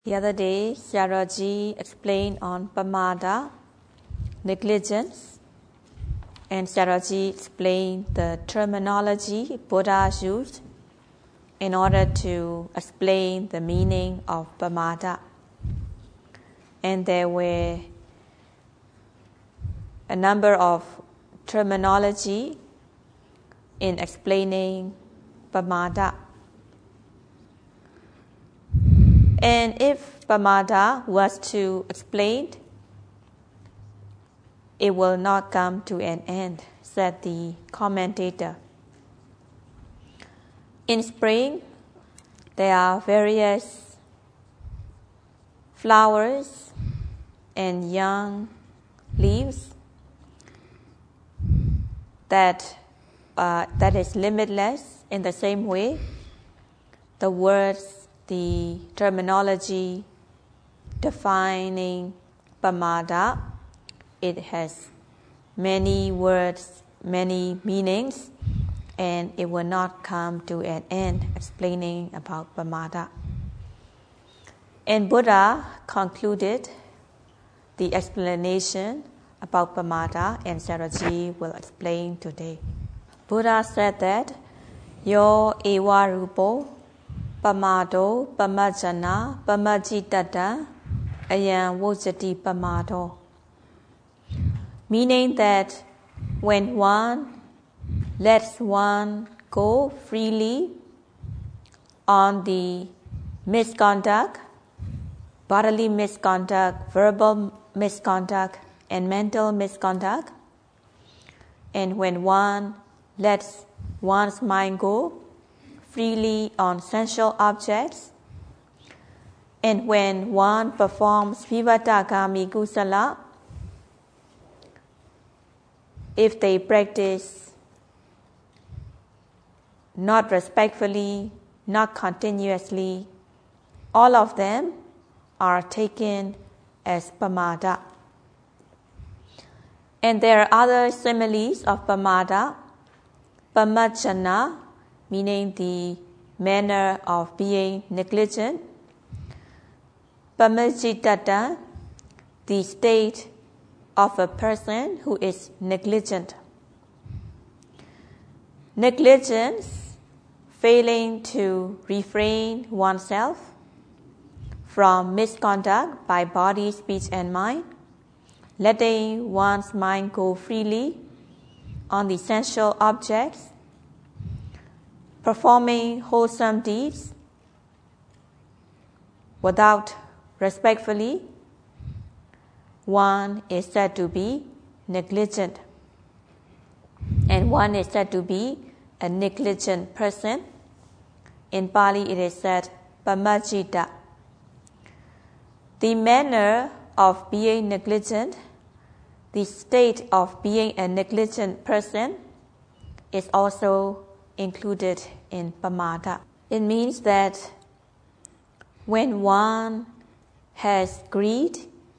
The other day, Sharaji explained on pamada, negligence, and Sharaji explained the terminology Buddha used in order to explain the meaning of pamada. And there were a number of terminology in explaining pamada. And if pamada was to explain, it will not come to an end, said the commentator. In spring, there are various flowers and young leaves that is limitless. In the same way, the words, the terminology defining pamada, it has many words, many meanings, and it will not come to an end explaining about pamada. And Buddha concluded the explanation about pamada, and Sharaji will explain today. Buddha said that Yo eva rupo pamado pamajana pamajitata ayan vojati pamado. Meaning that when one lets one go freely on the misconduct, bodily misconduct, verbal misconduct, and mental misconduct, and when one lets one's mind go freely on sensual objects, and when one performs vivatagami kusala, if they practice not respectfully, not continuously, all of them are taken as pamada. And there are other similes of pamada. Pamajana, meaning the manner of being negligent. Pamajitata, the state of a person who is negligent. Negligence, failing to refrain oneself from misconduct by body, speech, and mind, letting one's mind go freely on the sensual objects, performing wholesome deeds without respectfully, one is said to be negligent. And one is said to be a negligent person. In Pali it is said pamajita. The manner of being negligent, the state of being a negligent person, is also included in pamada. It means that when one has greed,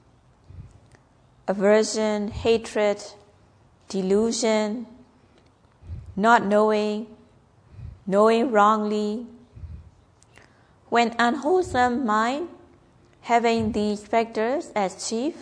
aversion, hatred, delusion, not knowing, knowing wrongly, when unwholesome mind having these factors as chief,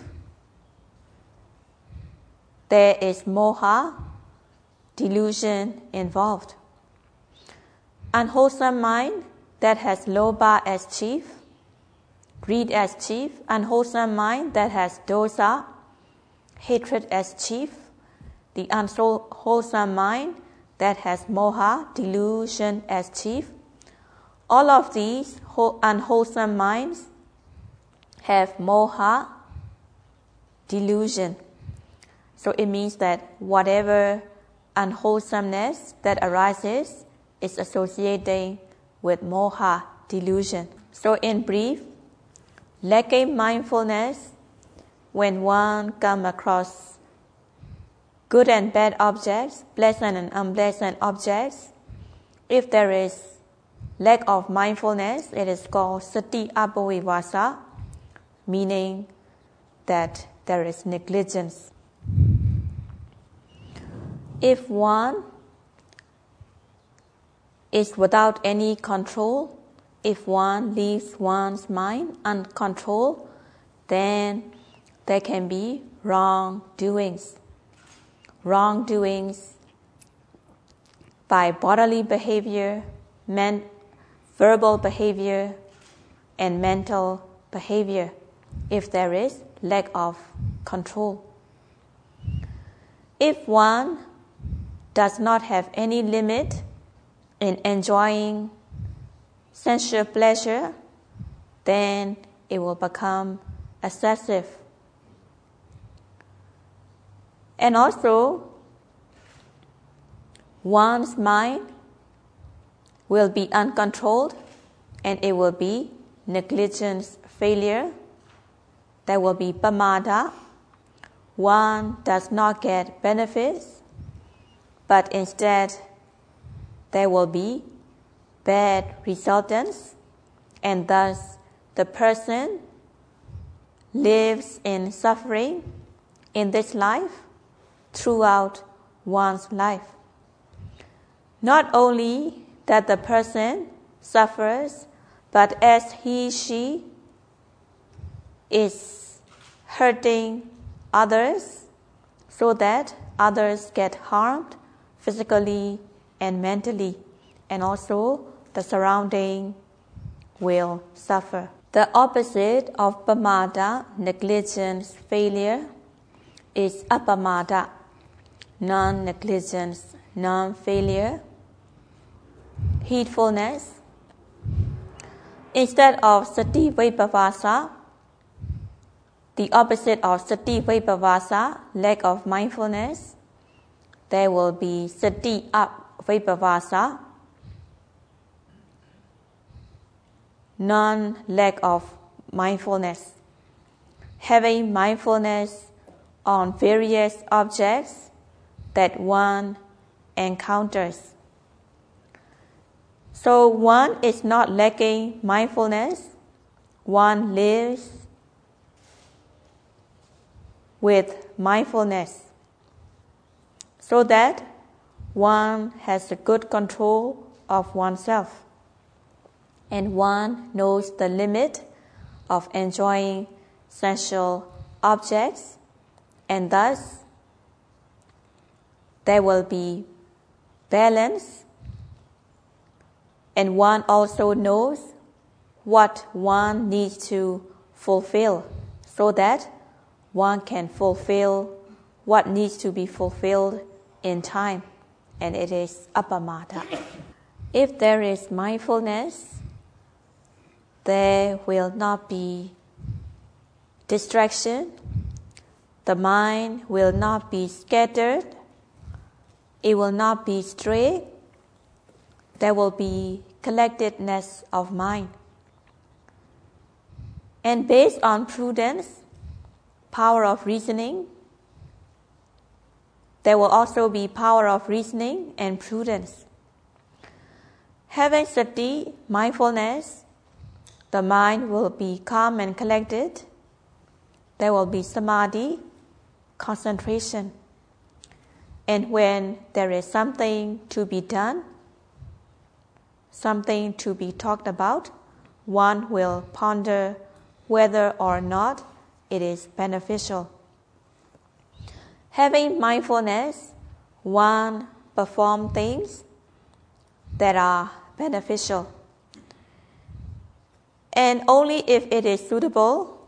there is moha, delusion involved. Unwholesome mind that has lobha as chief, greed as chief, unwholesome mind that has dosa, hatred as chief, the unwholesome mind that has moha, delusion as chief. All of these unwholesome minds have moha, delusion. So it means that whatever unwholesomeness that arises is associated with moha, delusion. So in brief, lacking mindfulness when one comes across good and bad objects, pleasant and unpleasant objects, if there is lack of mindfulness, it is called sati abhavivasa, meaning that there is negligence. If one is without any control If one leaves one's mind uncontrolled, then there can be wrongdoings. Wrongdoings by bodily behavior, verbal behavior, and mental behavior, if there is lack of control. If one does not have any limit in enjoying sensual pleasure, then it will become excessive. And also, one's mind will be uncontrolled and it will be negligence, failure. There will be pamada. One does not get benefits, but instead there will be bad resultants, and thus the person lives in suffering in this life throughout one's life. Not only that the person suffers, but as she is hurting others so that others get harmed physically and mentally, and also the surrounding will suffer. The opposite of pamada, negligence, failure, is apamada, non-negligence, non-failure, heedfulness. Instead of sati vipavasa, the opposite of sati vipavasa, lack of mindfulness, there will be sati vipavasa, non-lack of mindfulness. Having mindfulness on various objects that one encounters. So one is not lacking mindfulness, one lives with mindfulness, so that one has a good control of oneself, and one knows the limit of enjoying sensual objects, and thus there will be balance, and one also knows what one needs to fulfill, so that one can fulfill what needs to be fulfilled in time, and it is apamada. If there is mindfulness, there will not be distraction. The mind will not be scattered. It will not be stray. There will be collectedness of mind. And based on prudence, power of reasoning, there will also be power of reasoning and prudence. Having sati, mindfulness, the mind will be calm and collected. There will be samadhi, concentration. And when there is something to be done, something to be talked about, one will ponder whether or not it is beneficial. Having mindfulness, one performs things that are beneficial. And only if it is suitable,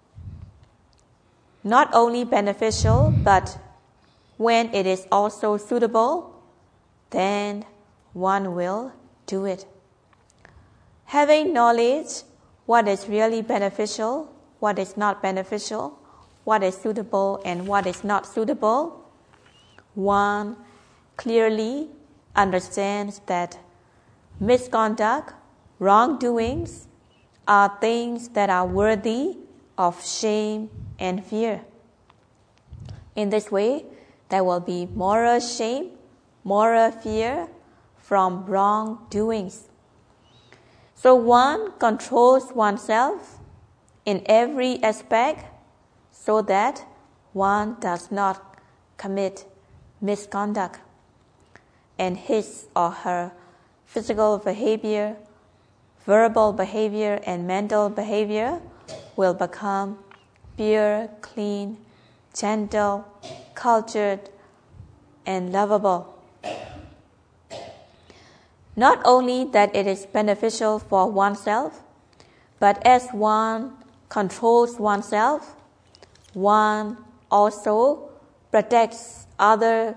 not only beneficial, but when it is also suitable, then one will do it. Having knowledge, what is really beneficial, what is not beneficial, what is suitable and what is not suitable, one clearly understands that misconduct, wrongdoings are things that are worthy of shame and fear. In this way, there will be moral shame, moral fear from wrongdoings. So one controls oneself in every aspect so that one does not commit misconduct, and his or her physical behavior, verbal behavior and mental behavior will become pure, clean, gentle, cultured, and lovable. Not only that it is beneficial for oneself, but as one controls oneself, one also protects others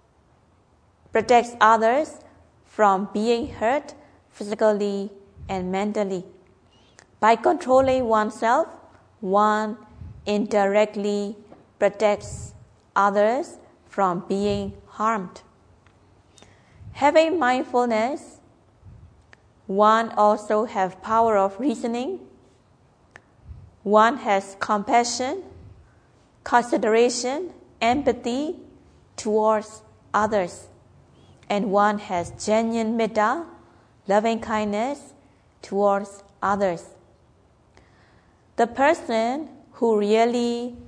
from being hurt physically and mentally. By controlling oneself, one indirectly protects others from being harmed. Having mindfulness, one also has power of reasoning. One has compassion, consideration, empathy towards others. And one has genuine metta, loving kindness towards others. The person who really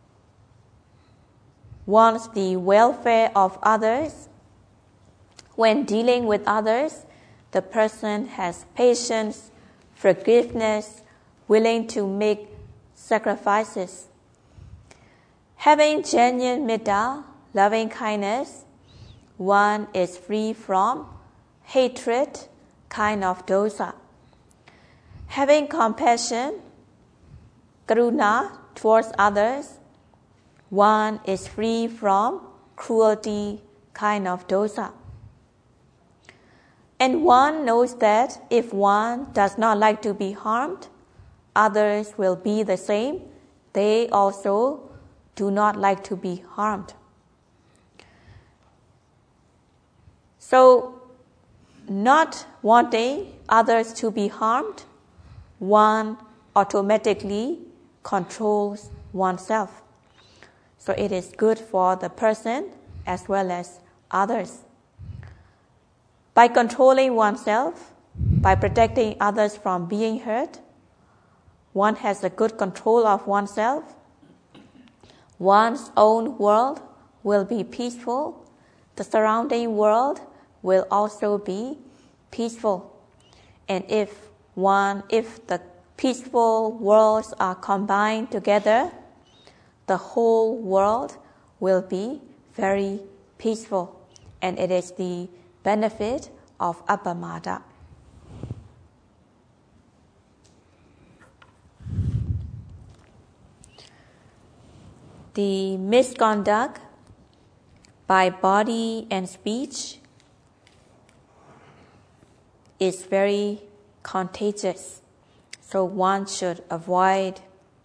wants the welfare of others, when dealing with others, the person has patience, forgiveness, willing to make sacrifices. Having genuine metta, loving kindness, one is free from hatred, kind of dosa. Having compassion, karuna, towards others, one is free from cruelty, kind of dosa. And one knows that if one does not like to be harmed, others will be the same. They also do not like to be harmed. So, not wanting others to be harmed, one automatically controls oneself. So it is good for the person as well as others. By controlling oneself, by protecting others from being hurt, one has a good control of oneself. One's own world will be peaceful. The surrounding world will also be peaceful. And if the peaceful worlds are combined together, the whole world will be very peaceful. And it is the benefit of appamada. The misconduct by body and speech is very contagious. So one should avoid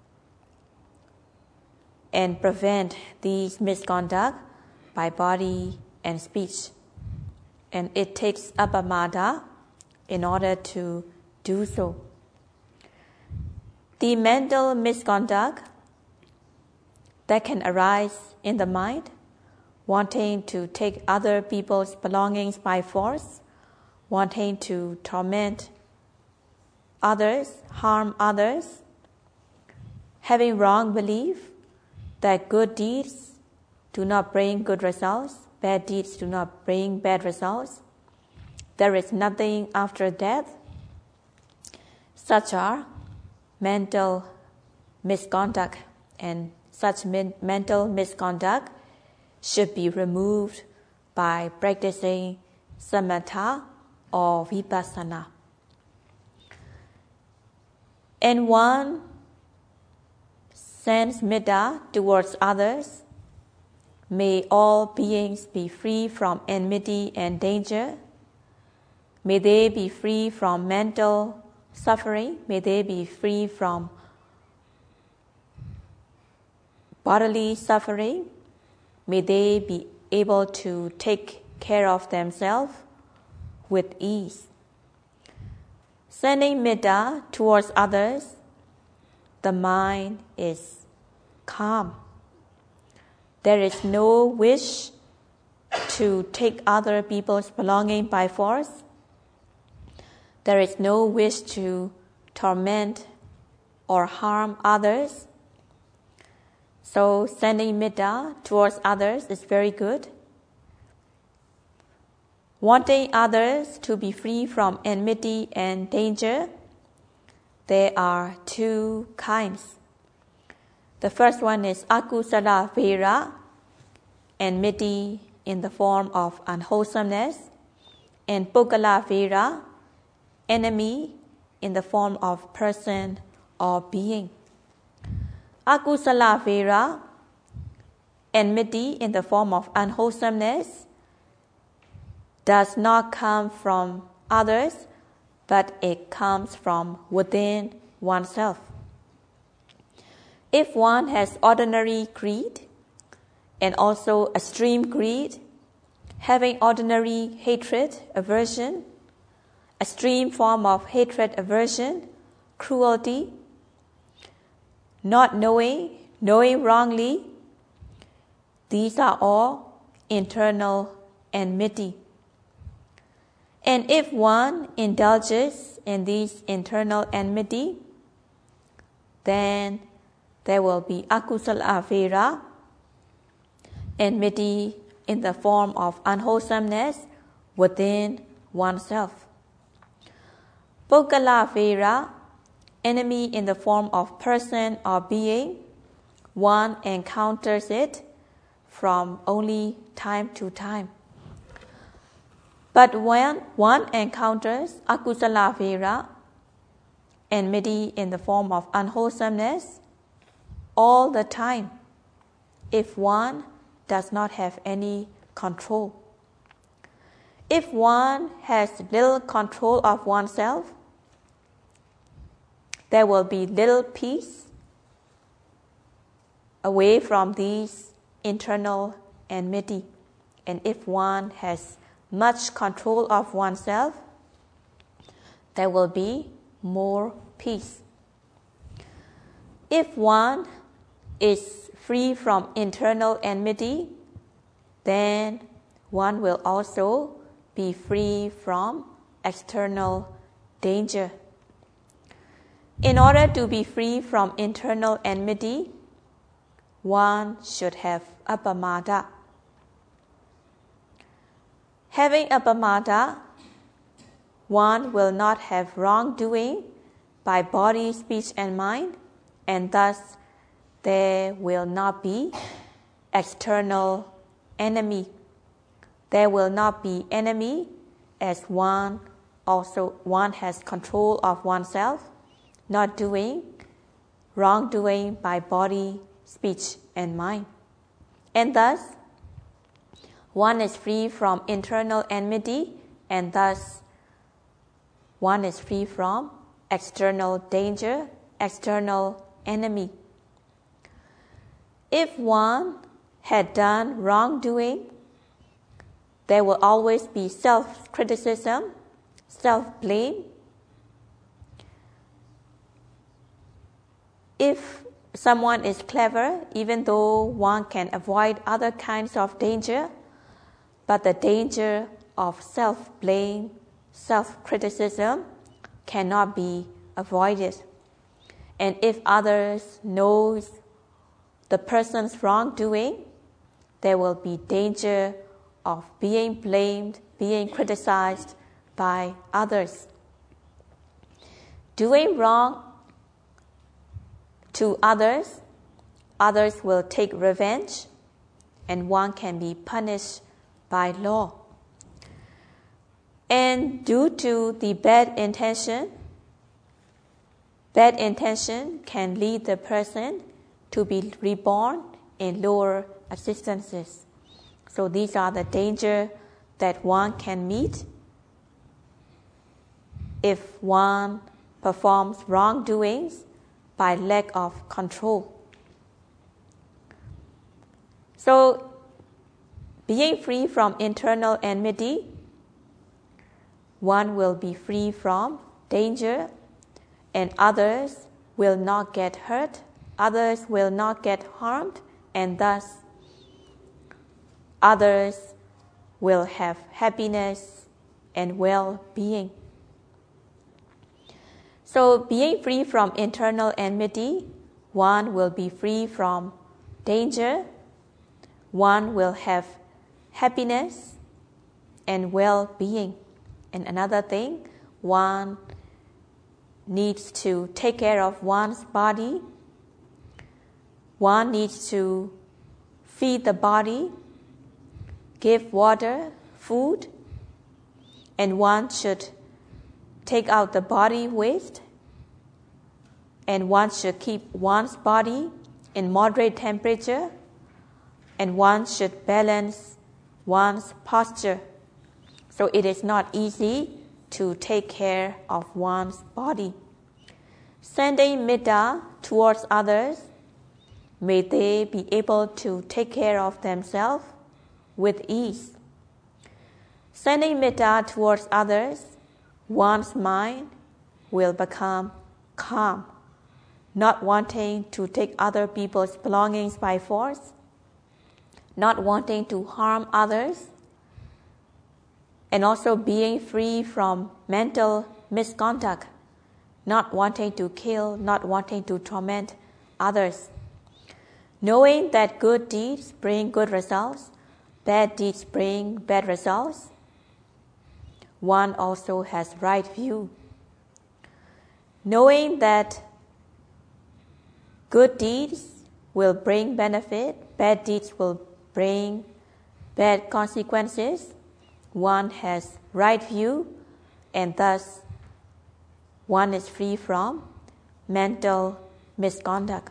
and prevent these misconduct by body and speech. And it takes appamada in order to do so. The mental misconduct that can arise in the mind, wanting to take other people's belongings by force, wanting to torment others, harm others, having wrong belief that good deeds do not bring good results, bad deeds do not bring bad results, there is nothing after death. Such are mental misconduct, and such mental misconduct should be removed by practicing samatha or vipassana. And one sends metta towards others. May all beings be free from enmity and danger. May they be free from mental suffering. May they be free from bodily suffering. May they be able to take care of themselves with ease. Sending metta towards others, the mind is calm. There is no wish to take other people's belonging by force. There is no wish to torment or harm others. So sending metta towards others is very good. wanting others to be free from enmity and danger, there are two kinds. The first one is akusala vera, enmity in the form of unwholesomeness, and pukkala vera, enemy in the form of person or being. Akusala vera, enmity in the form of unwholesomeness, does not come from others, but it comes from within oneself. If one has ordinary greed and also extreme greed, having ordinary hatred, aversion, extreme form of hatred, aversion, cruelty, not knowing wrongly, these are all internal enmity. And if one indulges in these internal enmity, then there will be akusala vera, enmity in the form of unwholesomeness within oneself. Pukkala vera, enemy in the form of person or being, one encounters it from only time to time. But when one encounters akusala vera, enmity in the form of unwholesomeness, all the time, if one does not have any control. If one has little control of oneself, there will be little peace away from these internal enmity. And if one has much control of oneself, there will be more peace. If one is free from internal enmity, then one will also be free from external danger. In order to be free from internal enmity, one should have appamada. Having appamada, one will not have wrongdoing by body, speech, and mind, and thus there will not be external enemy. There will not be enemy as one has control of oneself, not doing wrongdoing by body, speech, and mind. And thus, one is free from internal enmity, and thus one is free from external danger, external enemy. If one had done wrongdoing, there will always be self-criticism, self-blame. If someone is clever, even though one can avoid other kinds of danger, but the danger of self-blame, self-criticism cannot be avoided. And if others knows the person's wrongdoing, there will be danger of being blamed, being criticized by others. Doing wrong to others, others will take revenge, and one can be punished by law. And due to the bad intention can lead the person to be reborn in lower existences. So these are the dangers that one can meet if one performs wrongdoings by lack of control. So, being free from internal enmity, one will be free from danger, and others will not get hurt, others will not get harmed, and thus others will have happiness and well-being. So, being free from internal enmity, one will be free from danger, one will have happiness, and well-being. And another thing, one needs to take care of one's body. One needs to feed the body, give water, food, and one should take out the body waste, and one should keep one's body in moderate temperature, and one should balance one's posture. So it is not easy to take care of one's body. Sending metta towards others, may they be able to take care of themselves with ease. Sending metta towards others, one's mind will become calm, not wanting to take other people's belongings by force, not wanting to harm others, and also being free from mental misconduct, not wanting to kill, not wanting to torment others. Knowing that good deeds bring good results, bad deeds bring bad results, one also has right view. Knowing that good deeds will bring benefit, bad deeds will bring bad consequences, one has right view, and thus one is free from mental misconduct.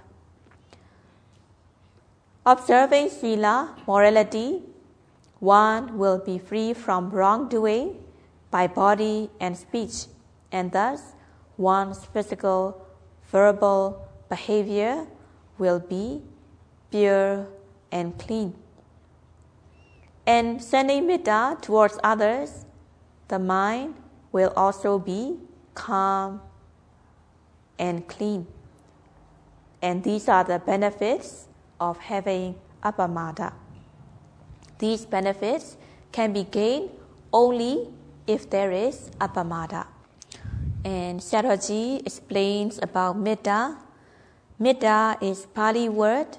Observing sila, morality, one will be free from wrongdoing by body and speech, and thus one's physical, verbal behavior will be pure and clean. And sending metta towards others, the mind will also be calm and clean. And these are the benefits of having appamada. These benefits can be gained only if there is appamada. And Sayadaw explains about metta. Metta is Pali word.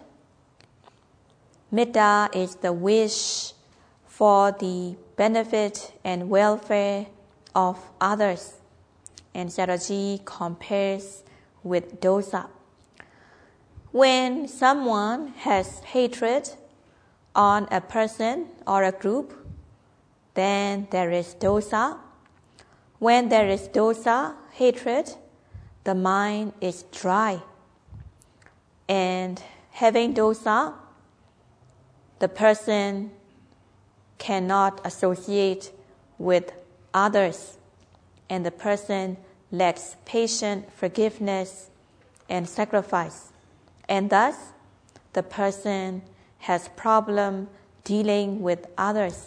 Metta is the wish for the benefit and welfare of others. And Sayadaw compares with dosa. When someone has hatred on a person or a group, then there is dosa. When there is dosa, hatred, the mind is dry. And having dosa, the person cannot associate with others, and the person lacks patience, forgiveness, and sacrifice. And thus, the person has problem dealing with others.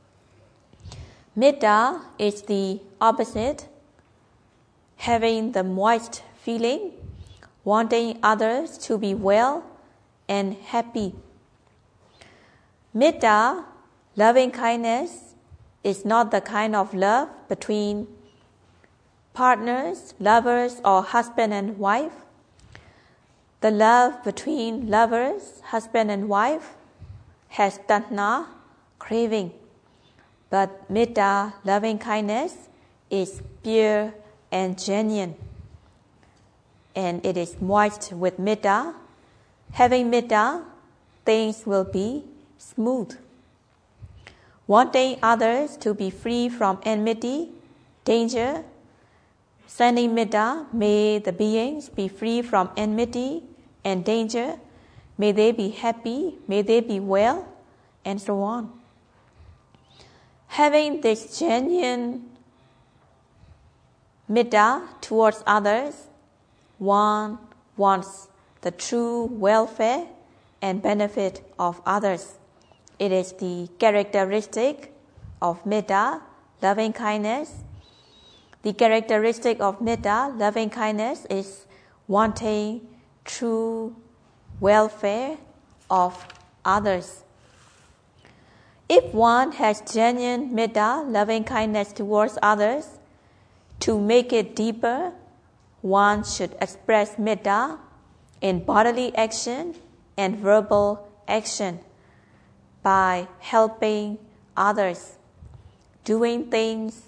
Metta is the opposite, having the moist feeling, wanting others to be well and happy. Metta, loving kindness, is not the kind of love between partners, lovers, or husband and wife. The love between lovers, husband and wife, has tanha, craving. But metta, loving kindness, is pure and genuine. And it is moist with metta. Having metta, things will be smooth. Wanting others to be free from enmity, danger, sending metta, may the beings be free from enmity and danger, may they be happy, may they be well, and so on. Having this genuine metta towards others, one wants the true welfare and benefit of others. It is the characteristic of metta, loving kindness. The characteristic of metta, loving kindness, is wanting true welfare of others. If one has genuine metta, loving kindness towards others, to make it deeper, one should express metta in bodily action and verbal action by helping others. doing things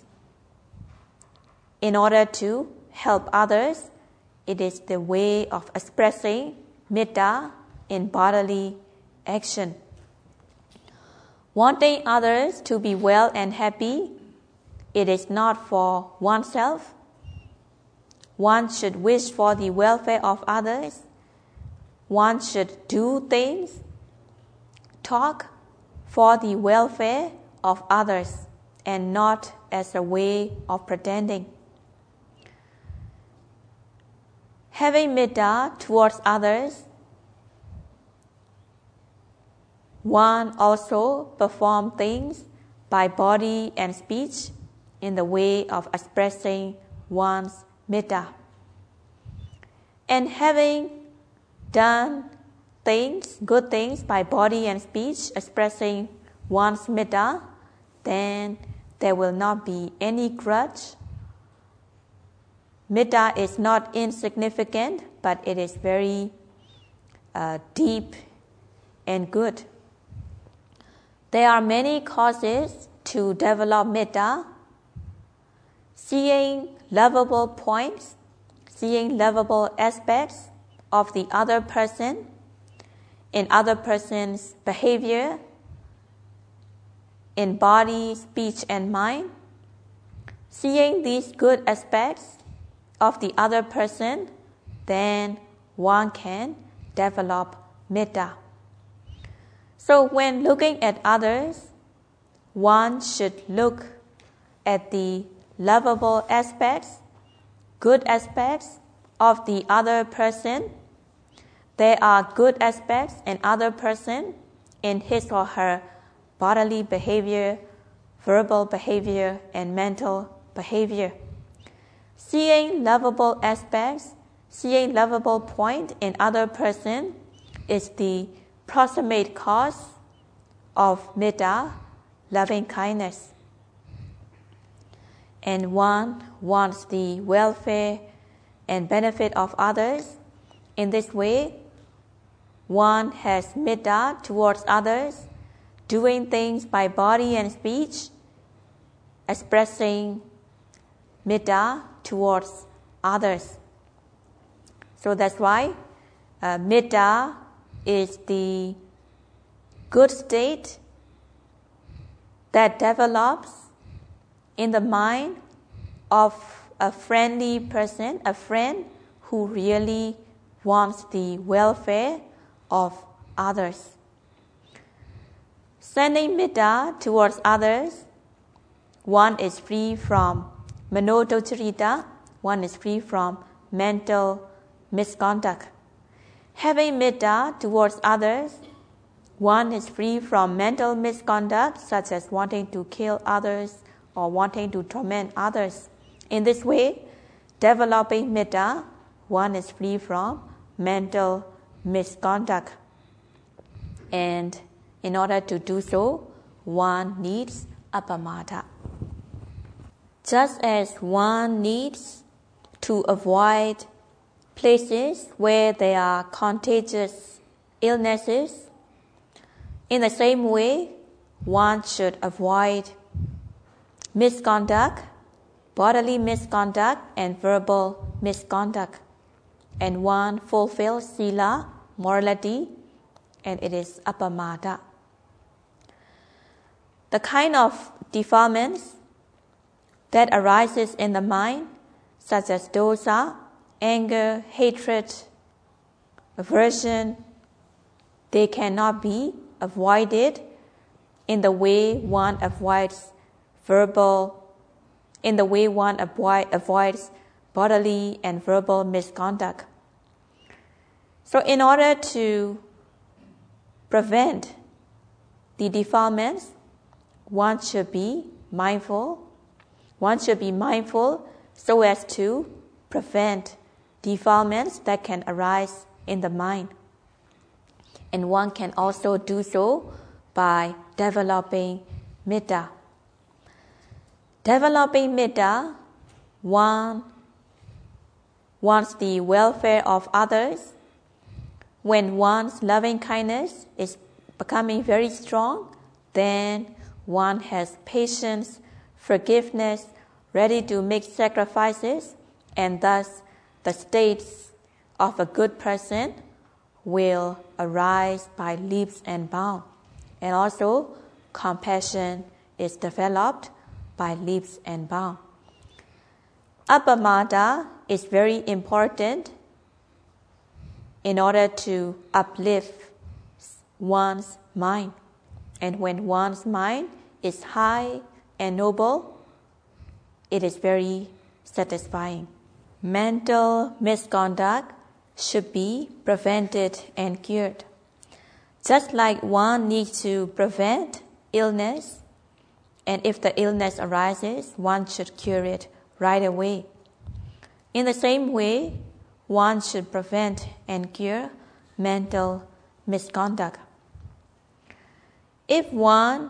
in order to help others. It is the way of expressing metta in bodily action. Wanting others to be well and happy, it is not for oneself. One should wish for the welfare of others. One should do things, talk for the welfare of others and not as a way of pretending. Having metta towards others, one also performs things by body and speech in the way of expressing one's metta. And having done things, good things by body and speech, expressing one's metta, then there will not be any grudge. Metta is not insignificant, but it is very deep and good. There are many causes to develop metta. Seeing lovable points, seeing lovable aspects of the other person in other person's behavior, in body, speech, and mind. Seeing these good aspects of the other person, then one can develop metta. So when looking at others, one should look at the lovable aspects, good aspects of the other person. There are good aspects in other person in his or her bodily behavior, verbal behavior, and mental behavior. Seeing lovable aspects, seeing lovable point in other person is the proximate cause of metta, loving kindness. And one wants the welfare and benefit of others. In this way, one has metta towards others, doing things by body and speech, expressing metta towards others. So that's why metta is the good state that develops in the mind of a friendly person, a friend who really wants the welfare of others. Sending metta towards others, one is free from manoduccarita, one is free from mental misconduct. Having metta towards others, one is free from mental misconduct such as wanting to kill others or wanting to torment others. In this way, developing metta, one is free from mental misconduct. And in order to do so, one needs appamada. Just as one needs to avoid places where there are contagious illnesses, in the same way, one should avoid misconduct, bodily misconduct, and verbal misconduct. And one fulfills sila, morality, and it is appamada. The kind of defilements that arises in the mind, such as dosa, anger, hatred, aversion, they cannot be avoided in the way one avoids avoids bodily and verbal misconduct. So in order to prevent the defilements, one should be mindful. One should be mindful so as to prevent defilements that can arise in the mind. And one can also do so by developing metta. Developing metta, one wants the welfare of others. When one's loving kindness is becoming very strong, then one has patience forgiveness, ready to make sacrifices, and thus the states of a good person will arise by leaps and bounds. And also, compassion is developed by leaps and bounds. Appamada is very important in order to uplift one's mind. And when one's mind is high and noble, it is very satisfying. Mental misconduct should be prevented and cured. Just like one needs to prevent illness, and if the illness arises, one should cure it right away. In the same way, one should prevent and cure mental misconduct. If one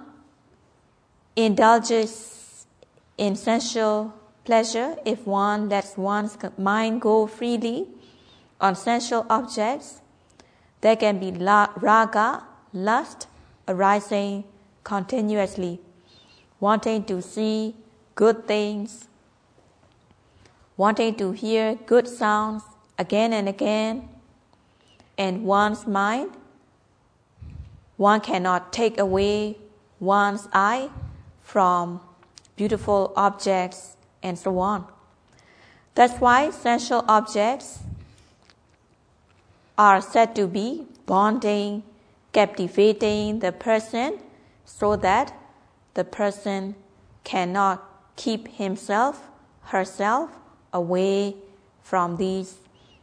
indulges in sensual pleasure, if one lets one's mind go freely on sensual objects, there can be raga, lust, arising continuously, wanting to see good things, wanting to hear good sounds again and again, and one's mind, one cannot take away one's eye from beautiful objects and so on. That's why sensual objects are said to be bonding, captivating the person so that the person cannot keep himself, herself away from these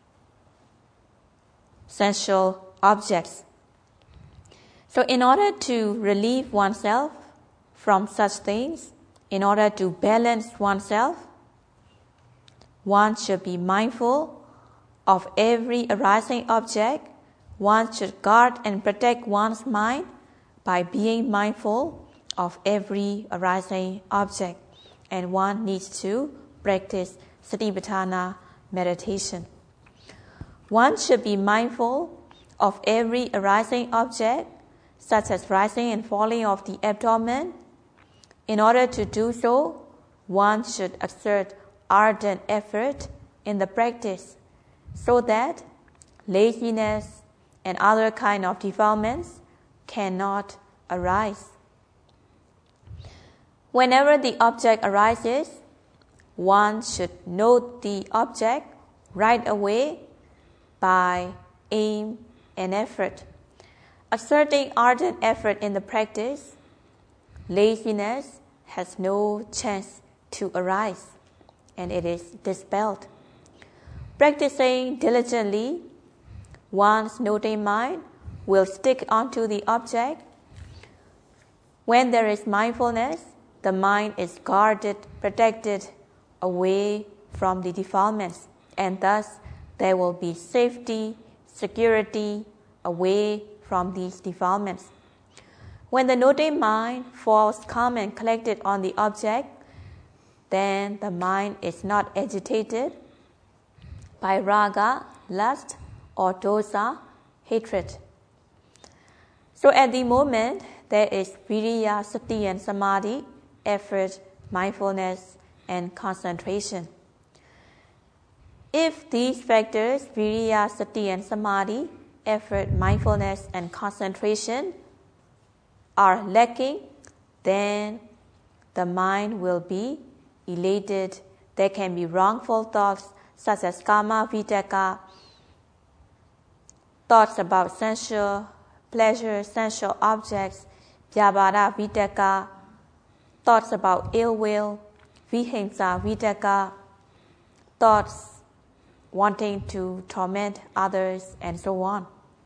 sensual objects. So in order to relieve oneself from such things, in order to balance oneself, one should be mindful of every arising object. One should guard and protect one's mind by being mindful of every arising object. And one needs to practice Satipatthana meditation. One should be mindful of every arising object, such as rising and falling of the abdomen. In order to do so, one should exert ardent effort in the practice so that laziness and other kind of defilements cannot arise. Whenever the object arises, one should note the object right away by aim and effort. Exerting ardent effort in the practice, laziness has no chance to arise, and it is dispelled. Practicing diligently, one's noting mind will stick onto the object. When there is mindfulness, the mind is guarded, protected away from the defilements, and thus there will be safety, security away from these defilements. When the noting mind falls calm and collected on the object, then the mind is not agitated by raga, lust, or dosa, hatred. So at the moment, there is viriya, sati, and samadhi, effort, mindfulness, and concentration. If these factors, viriya, sati, and samadhi, effort, mindfulness, and concentration, are lacking, then the mind will be elated. There can be wrongful thoughts such as kama vitaka, thoughts about sensual pleasure, sensual objects, vyabhara vitaka, thoughts about ill will, vihimsa vitaka, thoughts wanting to torment others, and so on.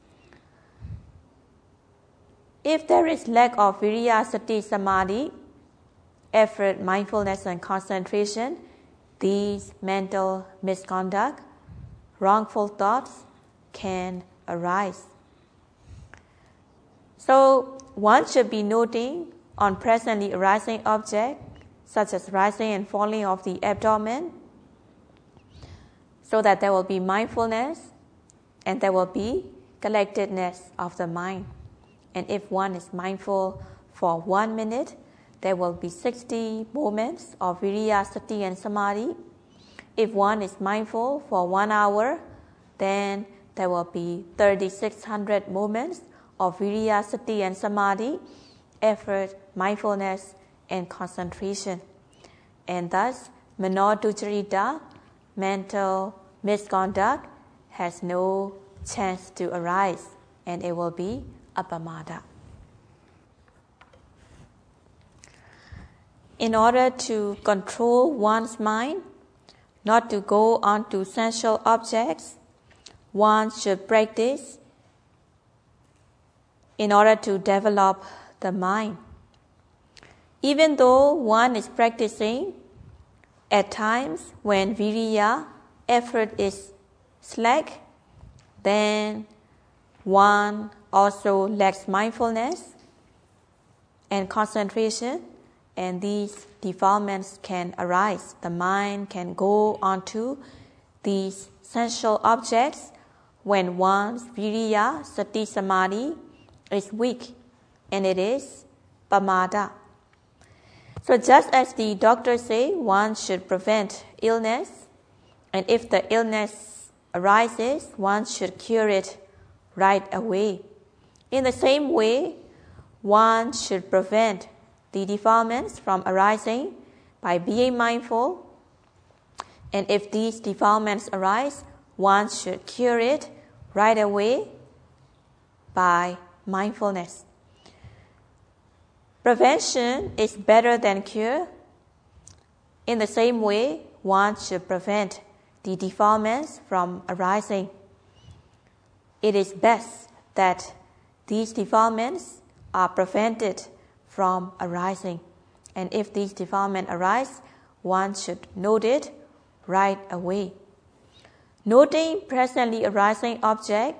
If there is lack of viriya, sati, samadhi, effort, mindfulness, and concentration, these mental misconduct, wrongful thoughts can arise. So one should be noting on presently arising objects, such as rising and falling of the abdomen, so that there will be mindfulness and there will be collectedness of the mind. And if one is mindful for 1 minute, there will be 60 moments of Viriya, Sati and Samadhi. If one is mindful for 1 hour, then there will be 3,600 moments of Viriya, Sati and Samadhi, effort, mindfulness and concentration. And thus, Manoducharita, mental misconduct, has no chance to arise, and it will be apamada. In order to control one's mind, not to go on to sensual objects, one should practice in order to develop the mind. Even though one is practicing, at times when viriya, effort is slack, then one also lacks mindfulness and concentration, and these defilements can arise. The mind can go onto these sensual objects when one's viriya, sati, samadhi is weak, and it is pamada. So just as the doctors say, one should prevent illness, and if the illness arises, one should cure it right away. In the same way, one should prevent the defilements from arising by being mindful, and if these defilements arise, one should cure it right away by mindfulness. Prevention is better than cure. In the same way, one should prevent the defilements from arising. It is best that these defilements are prevented from arising. And if these defilements arise, one should note it right away. Noting presently arising object,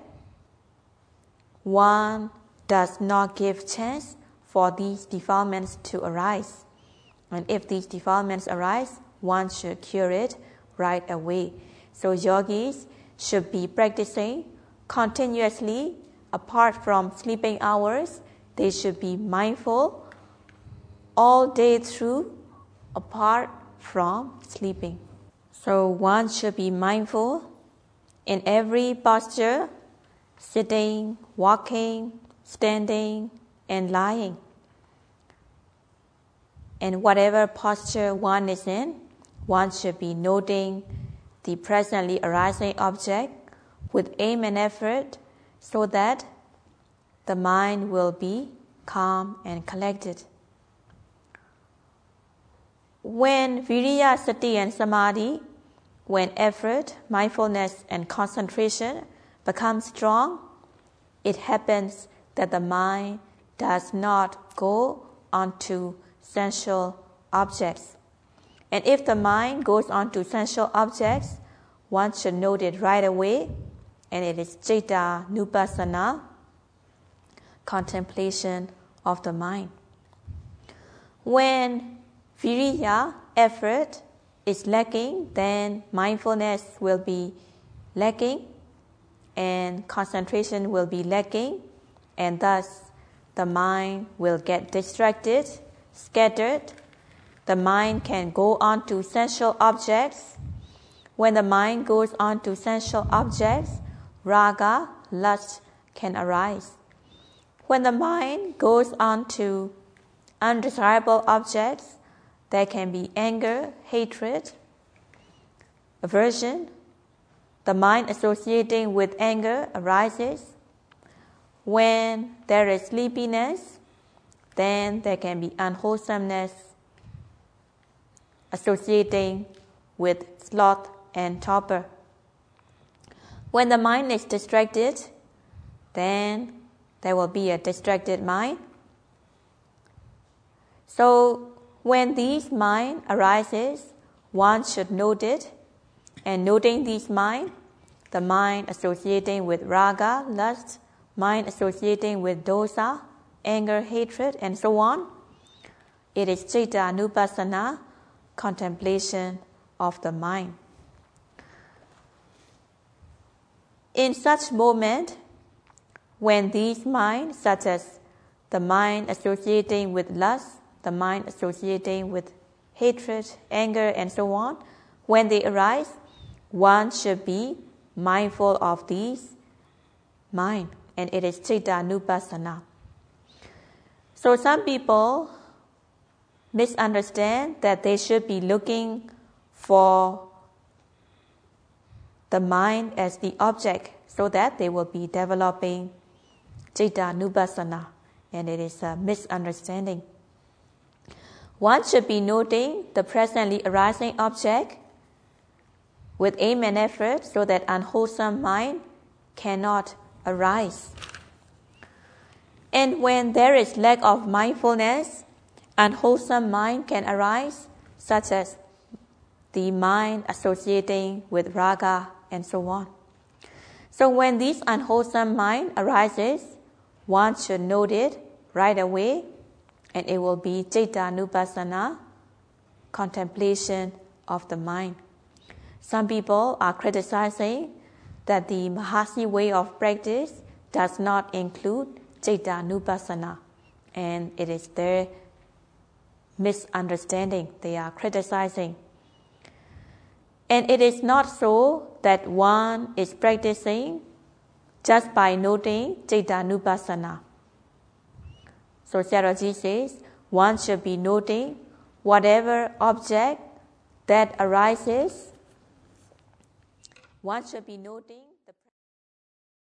one does not give chance for these defilements to arise. And if these defilements arise, one should cure it right away. So yogis should be practicing continuously apart from sleeping hours. They should be mindful all day through apart from sleeping. So one should be mindful in every posture, sitting, walking, standing, and lying. And whatever posture one is in, one should be noting the presently arising object with aim and effort so that the mind will be calm and collected. When viriya, sati and samadhi, when effort, mindfulness and concentration become strong, it happens that the mind does not go onto sensual objects. And if the mind goes onto sensual objects, one should note it right away, and it is citta nupassana, contemplation of the mind. When viriya, effort, is lacking, then mindfulness will be lacking, and concentration will be lacking, and thus the mind will get distracted, scattered. The mind can go on to sensual objects. When the mind goes on to sensual objects, raga, lust, can arise. When the mind goes on to undesirable objects, there can be anger, hatred, aversion. The mind associating with anger arises. When there is sleepiness, then there can be unwholesomeness associating with sloth and torpor. When the mind is distracted, then there will be a distracted mind. So when these mind arises, one should note it, and noting these mind, the mind associating with raga, lust, mind associating with dosa, anger, hatred, and so on, it is citta nupassana, contemplation of the mind. In such moment, when these minds, such as the mind associating with lust, the mind associating with hatred, anger, and so on, when they arise, one should be mindful of these mind, and it is Citta-nupassana. So some people misunderstand that they should be looking for the mind as the object so that they will be developing Citta-nupassana, and it is a misunderstanding. One should be noting the presently arising object with aim and effort so that unwholesome mind cannot arise. And when there is lack of mindfulness, unwholesome mind can arise, such as the mind associating with raga and so on. So when this unwholesome mind arises, one should note it right away, and it will be Citta-nupassana, contemplation of the mind. Some people are criticizing that the Mahasi way of practice does not include Citta-nupassana, and it is their misunderstanding. They are criticizing. And it is not so that one is practicing just by noting Citta-nupassana. So Sayadaw says, one should be noting whatever object that arises. One should be noting